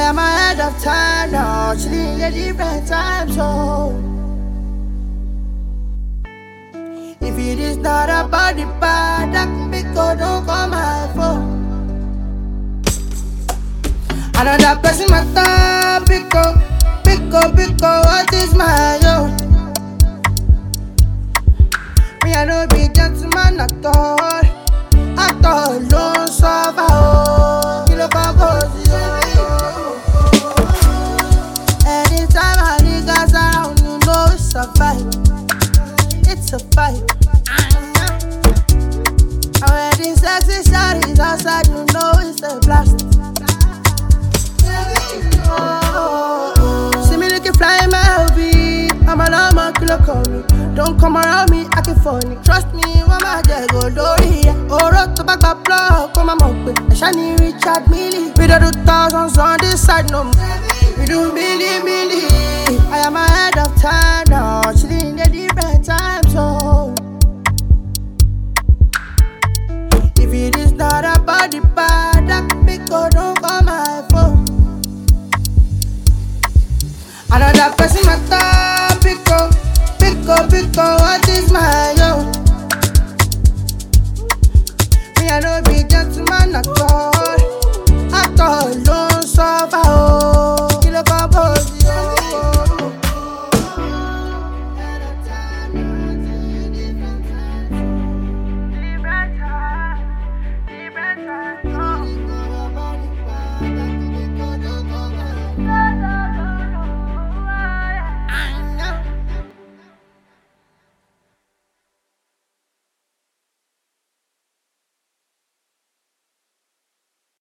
am ahead of time now, chilling a different time zone. If it is not about the bad, that because don't call my phone. Another person my time, pick up, what is my own? Me I no be gentleman at all, don't suffer, oh. You look up, anytime I niggas around, you know it's a vibe. It's a fight. And when the sexy shawty's outside, you know it's a blast. See me looking fly in my LV. I'm a normal killer call me. Don't come around me acting funny. Trust me, when my day go dory. Oro to back my block, come on up with a shiny Richard Millie. We don't do thousands on this side, no. We do milli. I am ahead of time now, chilling